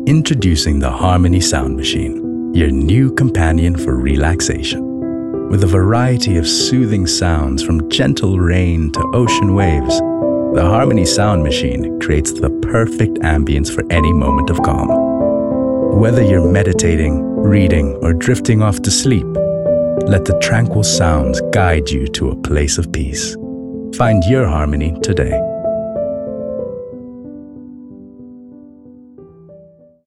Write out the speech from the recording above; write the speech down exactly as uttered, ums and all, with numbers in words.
Introducing the Harmony Sound Machine, your new companion for relaxation. With a variety of soothing sounds from gentle rain to ocean waves, the Harmony Sound Machine creates the perfect ambience for any moment of calm. Whether you're meditating, reading, or drifting off to sleep, let the tranquil sounds guide you to a place of peace. Find your harmony today.